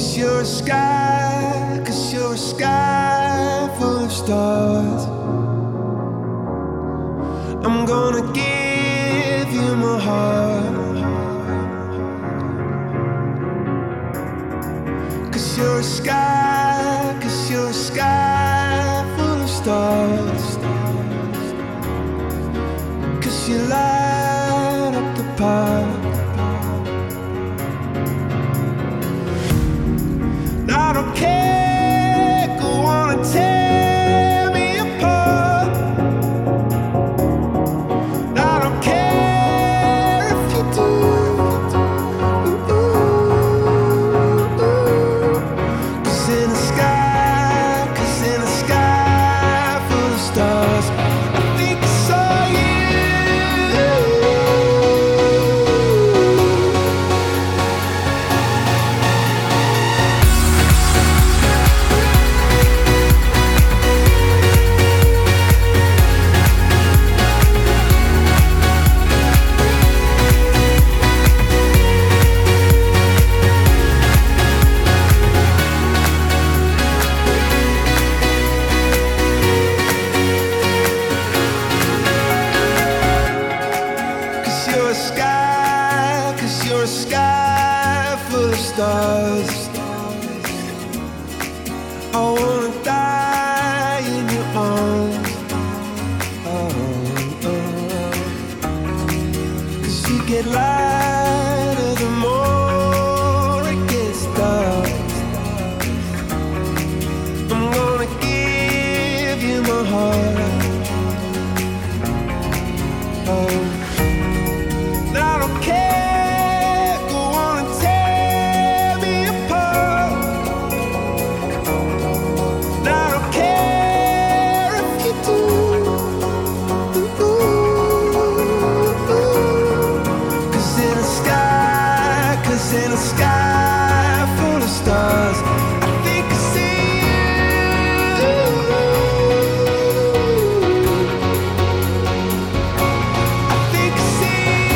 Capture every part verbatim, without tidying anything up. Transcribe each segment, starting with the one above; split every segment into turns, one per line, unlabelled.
Cause you're a sky, cause you're a sky full of stars. I'm gonna give you my heart. Cause you're a sky, cause you're a sky full of stars. Cause you light up the park. I don't care, go on and tear me apart. I don't care if you do. Ooh, ooh, ooh. Cause in the sky, cause in the sky full of stars, I think I saw you. Stars. I wanna die in your arms. Oh, oh. Cause you get lighter the more it gets dark. I'm gonna give you my heart. Oh, I don't care. In a sky full of stars, I think I see you. I think I see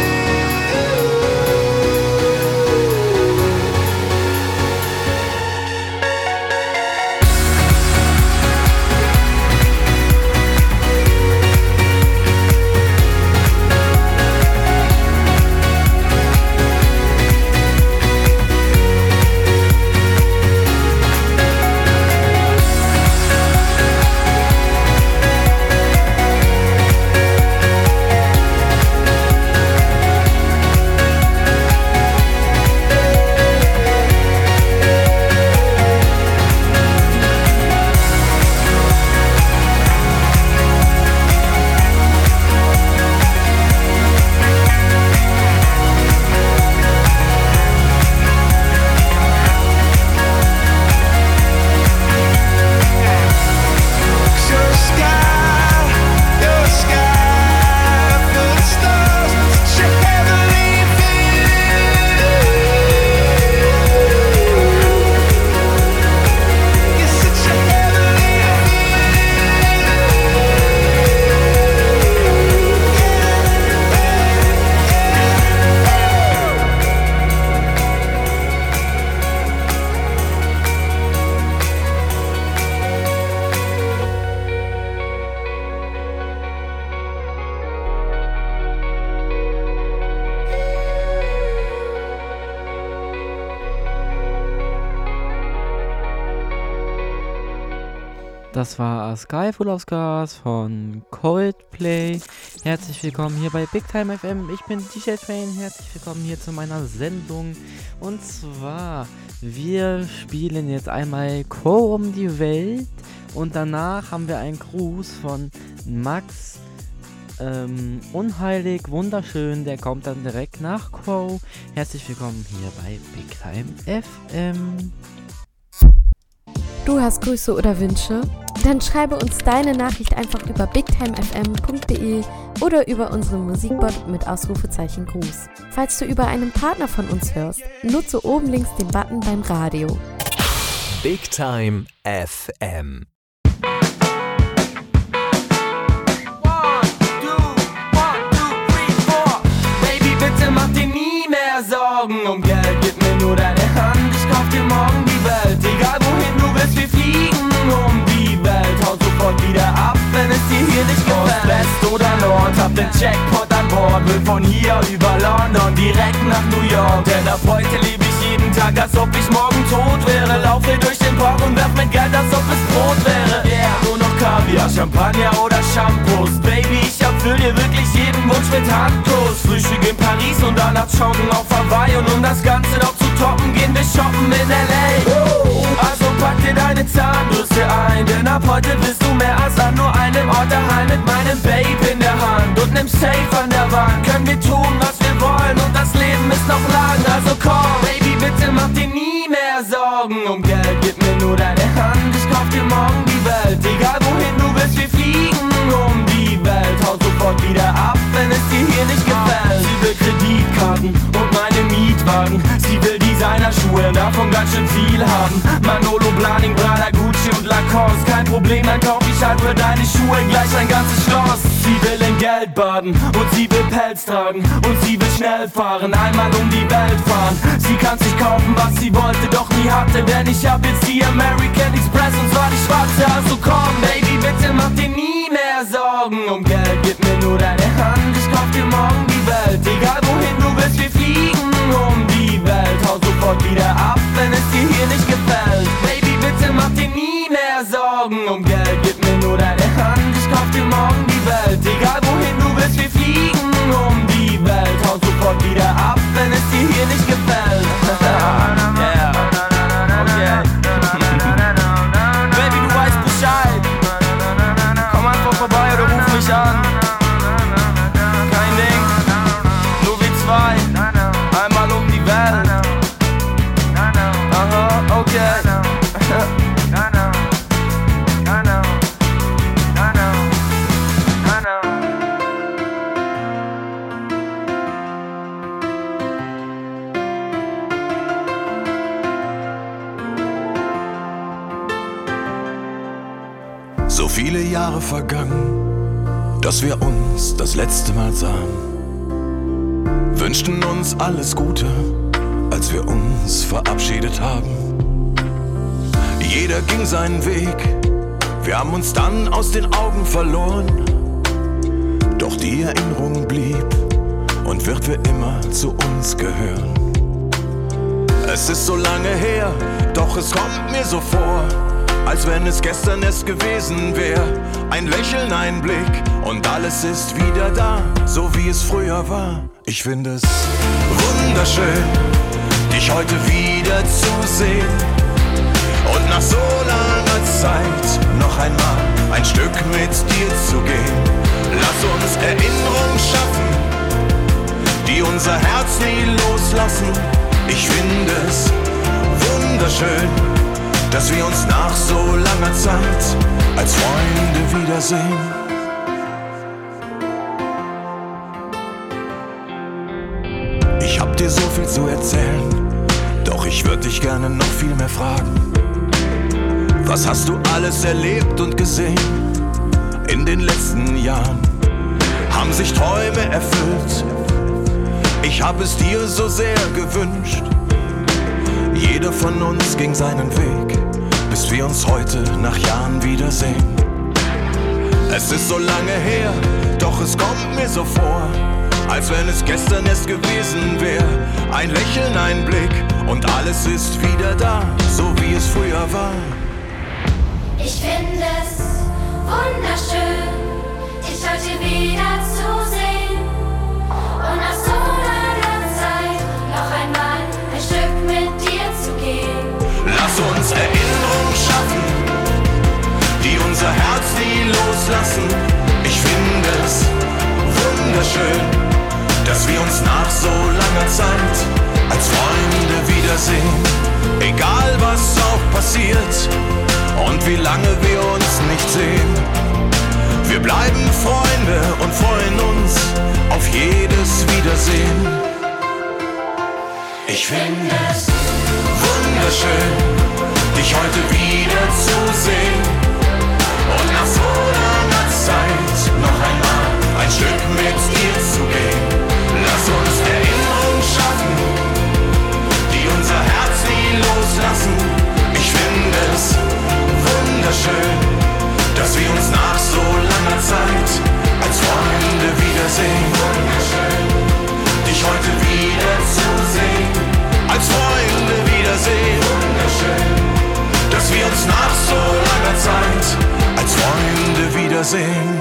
Das war A Sky Full of Stars von Coldplay. Herzlich willkommen hier bei Big Time F M. Ich bin D J Train. Herzlich willkommen hier zu meiner Sendung. Und zwar, wir spielen jetzt einmal Co um die Welt. Und danach haben wir einen Gruß von Max. Ähm, unheilig, wunderschön. Der kommt dann direkt nach Co. Herzlich willkommen hier bei Big Time F M.
Du hast Grüße oder Wünsche? Dann schreibe uns deine Nachricht einfach über bigtimefm punkt de oder über unseren Musikbot mit Ausrufezeichen Gruß. Falls du über einen Partner von uns hörst, nutze oben links den Button beim Radio.
Big Time F M.
Bitte mach dir nie mehr Sorgen um Geld, gib mir nur deine Hand, ich kauf dir
dir morgen die Welt. Egal wohin du willst, wir fliegen um die Welt. Hau sofort wieder ab, wenn es dir hier nicht gefällt. Ost, West oder Nord, hab den Jackpot an Bord. Will von hier über London direkt nach New York. Denn ab heute lebe ich jeden Tag, als ob ich morgen tot wäre. Laufe durch den Park und werf mit Geld, als ob es Brot wäre. Yeah, nur noch Kaviar, Champagner oder Shampoos. Baby, ich erfüll dir wirklich jeden Wunsch mit Handkuss. Frühstück in Paris und danach joggen auf Hawaii. Und um das Ganze noch zu toppen, gehen wir shoppen in L A. Also pack dir deine Zahnbürste ein, denn ab heute bist du mehr als an nur einem Ort daheim. Mit meinem Babe in der Hand und nem Safe an der Wand können wir tun, was wir wollen, und das Leben ist noch lang. Also komm, Baby, bitte mach dir nie mehr Sorgen um Geld. Gib mir nur deine Hand, ich kauf dir morgen die Welt. Egal wohin du willst, wir fliegen um die Welt. Hau sofort wieder ab, wenn es dir hier nicht gefällt. Sie will Kreditkarten und meine Mietwagen. Sie will Designerschuhe, davon ganz schön viel haben. Manolo, Blahnik, Prada, Gucci und Lacoste. Kein Problem, dann kauf ich halt für deine Schuhe gleich ein ganzes Schloss. Sie will in Geld baden und sie will Pelz tragen und sie will schnell fahren, einmal um die Welt fahren. Sie kann sich kaufen, was sie wollte, doch nie hatte, denn ich hab jetzt die American Express und zwar die schwarze. Also komm, Baby, bitte mach dir nie mehr Sorgen um Geld. Gib mir nur deine Hand, ich kauf dir morgen die Welt. Egal wohin du willst, wir fliegen um die Welt. Hau sofort wieder ab, wenn es dir hier nicht gefällt. Baby, bitte mach dir nie mehr Sorgen um Geld. Gib mir nur deine Hand, ich kauf dir morgen die Welt. Egal wohin du willst, wir fliegen um die Welt. Hau sofort wieder ab, wenn es dir hier nicht gefällt. Yeah. Okay. Baby, du weißt Bescheid. Komm einfach vorbei oder ruf mich an. Kein Ding, nur wir zwei. Einmal um die Welt. Aha, okay.
So viele Jahre vergangen, dass wir uns das letzte Mal sahen. Wünschten uns alles Gute, als wir uns verabschiedet haben. Jeder ging seinen Weg, wir haben uns dann aus den Augen verloren. Doch die Erinnerung blieb und wird für immer zu uns gehören. Es ist so lange her, doch es kommt mir so vor, als wenn es gestern erst gewesen wäre. Ein Lächeln, ein Blick und alles ist wieder da, so wie es früher war. Ich finde es wunderschön, dich heute wieder zu sehen und nach so langer Zeit noch einmal ein Stück mit dir zu gehen. Lass uns Erinnerungen schaffen, die unser Herz nie loslassen. Ich finde es wunderschön, dass wir uns nach so langer Zeit als Freunde wiedersehen. Ich hab dir so viel zu erzählen, doch ich würd dich gerne noch viel mehr fragen. Was hast du alles erlebt und gesehen in den letzten Jahren? Haben sich Träume erfüllt? Ich hab es dir so sehr gewünscht. Jeder von uns ging seinen Weg, bis wir uns heute nach Jahren wiedersehen. Es ist so lange her, doch es kommt mir so vor, als wenn es gestern erst gewesen wäre. Ein Lächeln, ein Blick und alles ist wieder da, so wie es früher war.
Ich finde es wunderschön, dich heute wieder zu sehen und nach so langer Zeit noch einmal ein Stück mit dir zu gehen.
Lass uns Erinnerungen schaffen, die unser Herz nie loslassen. Ich finde es wunderschön, dass wir uns nach so langer Zeit als Freunde wiedersehen. Egal was auch passiert und wie lange wir uns nicht sehen, wir bleiben Freunde und freuen uns auf jedes Wiedersehen. Ich finde es wunderschön, dich heute wieder zu sehen und nach so langer Zeit noch einmal ein Stück mit dir zu gehen. Lass uns Erinnerungen schaffen, die unser Herz nie loslassen. sing.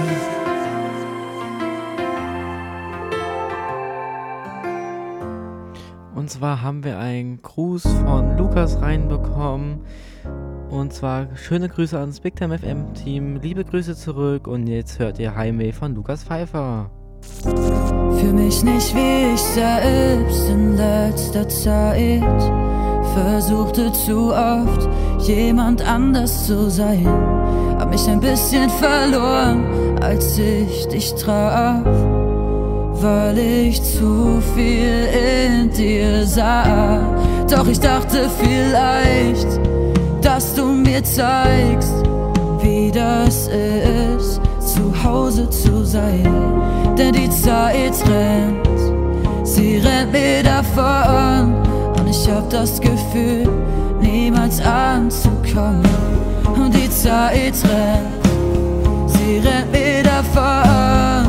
Und zwar haben wir einen Gruß von Lukas reinbekommen. Und zwar schöne Grüße ans Big Time F M Team. Liebe Grüße zurück. Und jetzt hört ihr Heimweh von Lukas Pfeiffer.
Fühl mich nicht wie ich selbst in letzter Zeit. Versuchte zu oft jemand anders zu sein. Hab mich ein bisschen verloren, als ich dich traf. Weil ich zu viel in dir sah. Doch ich dachte vielleicht, dass du mir zeigst, wie das ist, zu Hause zu sein. Denn die Zeit rennt, sie rennt mir davon. Und ich hab das Gefühl, niemals anzukommen. Und die Zeit rennt, sie rennt mir davon.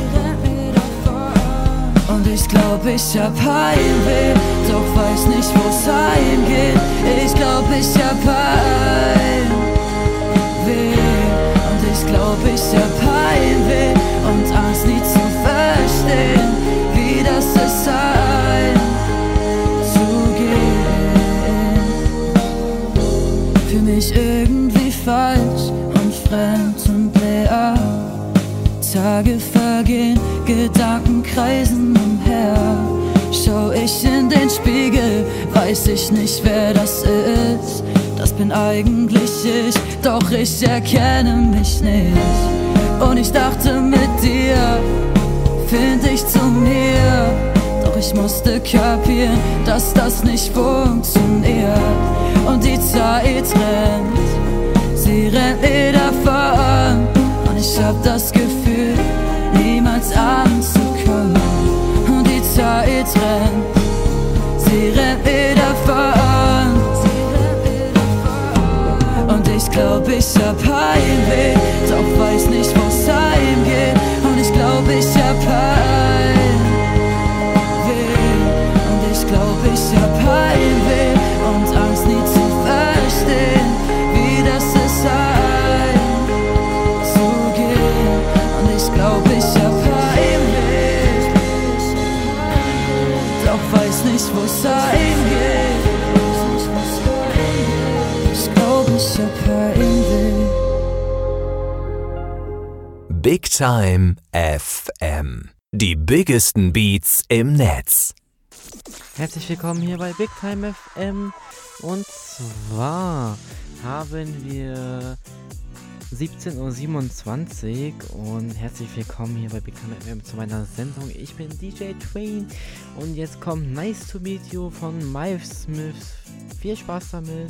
Und ich glaub, ich hab Heimweh, doch weiß nicht, wo's heimgeht. Ich glaub, ich hab Heimweh. Und ich glaub, ich hab Heimweh und Angst, nie zu verstehen, wie das ist, heimzugehen. Fühl mich irgendwie falsch und fremd und leer. Tage vergehen, Gedanken kreisen umher. Schau ich in den Spiegel, weiß ich nicht, wer das ist. Das bin eigentlich ich, doch ich erkenne mich nicht. Und ich dachte, mit dir find ich zu mir. Doch ich musste kapieren, dass das nicht funktioniert. Und die Zeit rennt, sie rennt mir davon. Und ich hab das Gefühl, niemals anzukommen. Und die Zeit rennt, sie rennt mir davon. Und ich glaub, ich hab Heimweh, doch weiß nicht, wo's heimgeht. Und ich glaub, ich hab Heimweh. Und ich glaub, ich hab Heimweh und Angst, nie zu verstehen, wie das ist, heimzugehen. Und ich glaub, ich hab Heimweh, doch weiß nicht, wo's heimgeht. Ich glaub, ich hab Heimweh.
Big Time F M. Die biggesten Beats im Netz.
Herzlich willkommen hier bei Big Time F M. Und zwar haben wir siebzehn Uhr siebenundzwanzig und herzlich willkommen hier bei Big Time F M zu meiner Sendung. Ich bin D J Twain und jetzt kommt Nice to Meet You von Miles Smith. Viel Spaß damit.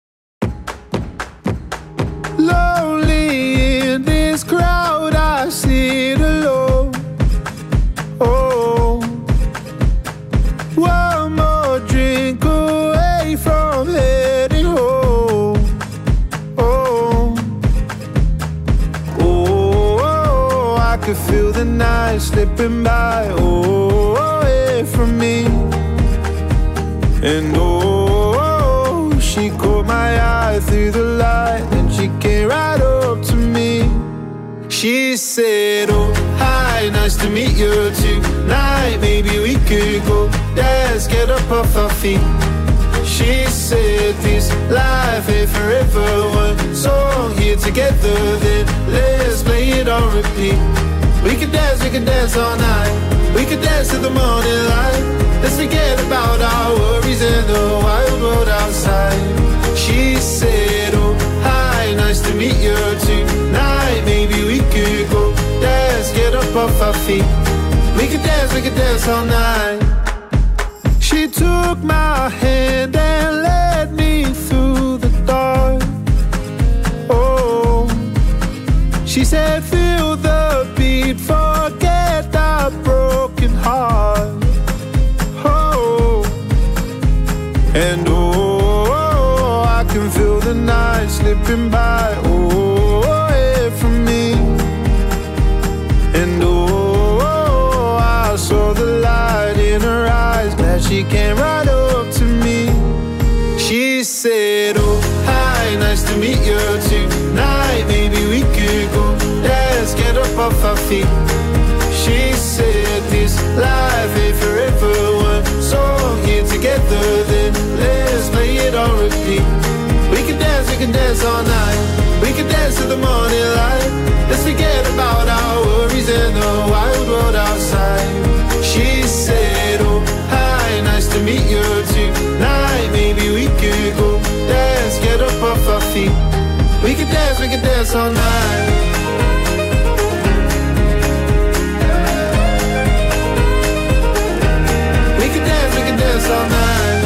Lonely in this crowd, I sit alone. Oh, one more drink away from heading home. Oh, oh, oh, I could feel the night slipping by. Oh, away from me. And oh, she caught my eye through the light, and she came right up to me. She said, oh, hi, nice to meet you tonight. Maybe we could go dance, get up off our feet. She said, this life ain't forever. One song here together, then let's play it on repeat. We could dance, we could dance all night. We could dance till the morning light. Let's forget about our worries and the wild world outside. She said, oh, hi, nice to meet you tonight. Maybe we could go dance, get up off our feet. We could dance, we could dance all night. She took my hand and led me through the dark. Oh, she said, feel the beat, forget the broken heart. Oh, and oh, I can feel the night slipping by. Oh, away from me. And oh, I saw the light in her eyes. Glad she came right up to me. She said, oh, hi, nice to meet you tonight. Maybe we could go dance, can dance all night. We can dance till the morning light. Let's forget about our worries and the wild world outside. She said, oh, hi, nice to meet you tonight. Maybe we could go dance, get up off our feet. We can dance, we can dance all night. We can dance, we can dance all night.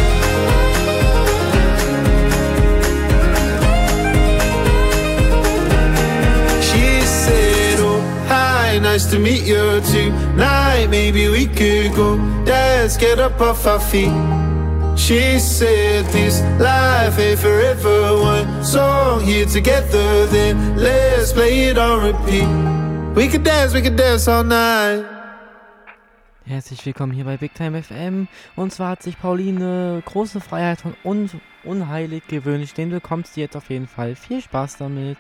She said, oh, hi, nice to meet you tonight. Maybe we could go dance, get up off our feet. She said this life ain't forever. One song here together, then let's play it on repeat. We can dance, we can dance all night.
Herzlich willkommen hier bei Big Time F M. Und zwar hat sich Pauline große Freiheit von un Unheilig gewünscht. Den bekommst du jetzt auf jeden Fall. Viel Spaß damit.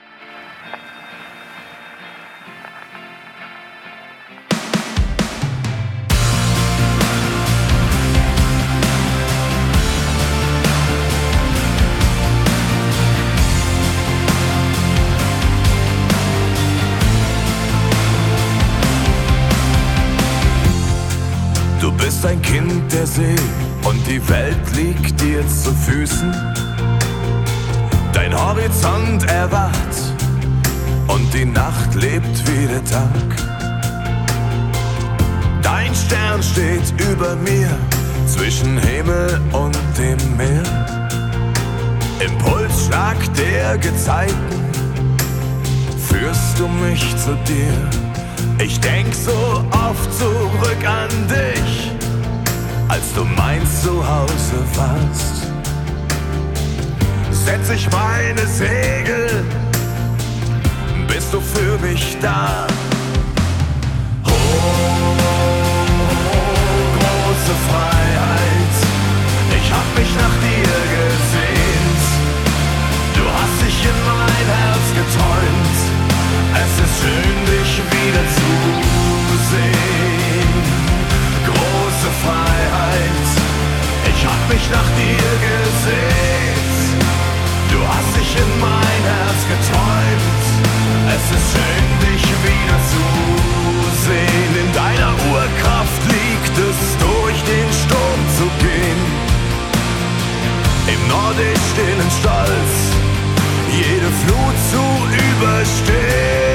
Du bist ein Kind der See und die Welt liegt dir zu Füßen. Dein Horizont erwacht und die Nacht lebt wie der Tag. Dein Stern steht über mir zwischen Himmel und dem Meer. Im Pulsschlag der Gezeiten führst du mich zu dir. Ich denk so oft zurück an dich, als du mein Zuhause warst. Setz ich meine Segel, bist du für mich da. Oh, große Freiheit, ich hab mich nach dir gesehnt. Du hast dich in mein Herz geträumt. Es ist schön, dich wieder zu sehen. Große Freiheit, ich hab mich nach dir gesehnt. Du hast dich in mein Herz geträumt. Es ist schön, dich wieder zu sehen. In deiner Urkraft liegt es, durch den Sturm zu gehen. Im nordisch stillen Stolz jede Flut zu überstehen.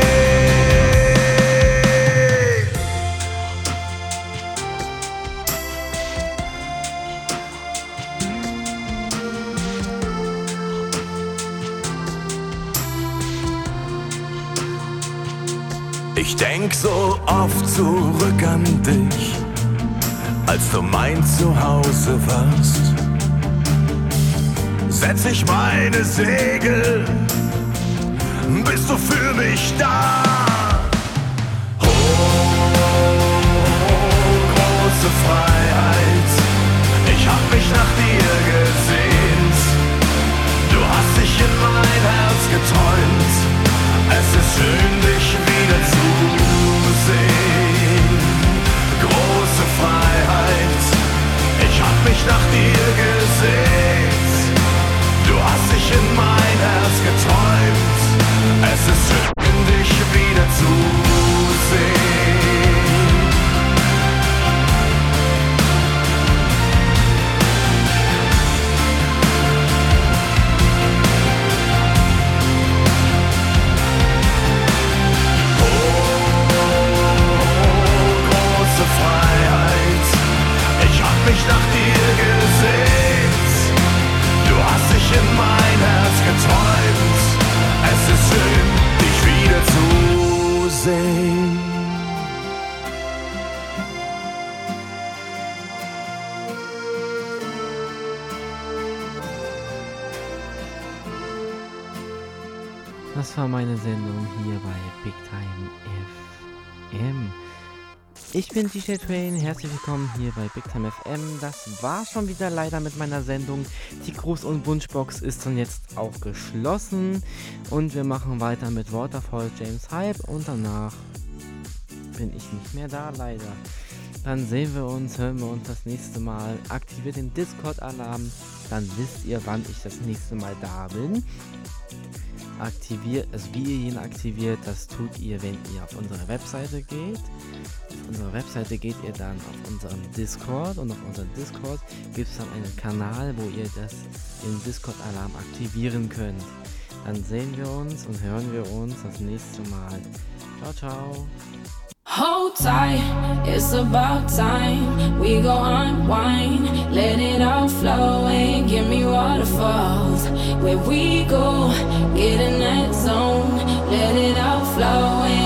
Ich denk so oft zurück an dich, als du mein Zuhause warst. Setz ich meine Segel, bist du für mich da. Oh, große Freiheit, ich hab mich nach dir gesehnt. Du hast dich in mein Herz geträumt. Es ist schön, dich wieder zu sehen. Große Freiheit, ich hab mich nach dir gesehnt. Du hast dich in mein Herz geträumt. Es ist schön, dich wieder zu sehen. Oh, große Freiheit, ich hab mich nach dir gesehnt. Du hast dich in mein Herz geträumt. Es ist schön, dich wieder zu sehen.
Das war meine Sendung hier bei Big Time F M. Ich bin D J Train, herzlich willkommen hier bei Big Time F M. Das war schon wieder leider mit meiner Sendung. Die Gruß- und Wunschbox ist dann jetzt auch geschlossen. Und wir machen weiter mit Waterfall, James Hype. Und danach bin ich nicht mehr da, leider. Dann sehen wir uns, hören wir uns das nächste Mal. Aktiviert den Discord-Alarm, dann wisst ihr, wann ich das nächste Mal da bin. Aktiviert, also wie ihr ihn aktiviert, das tut ihr, wenn ihr auf unsere Webseite geht. Auf unsere Webseite geht ihr dann auf unseren Discord und auf unserem Discord gibt es dann einen Kanal, wo ihr das, den Discord-Alarm aktivieren könnt. Dann sehen wir uns und hören wir uns das nächste Mal. Ciao, ciao.
Hold tight, it's about time. We go unwind, let it all flow and give me waterfalls. Where we go, get in that zone, let it all flow and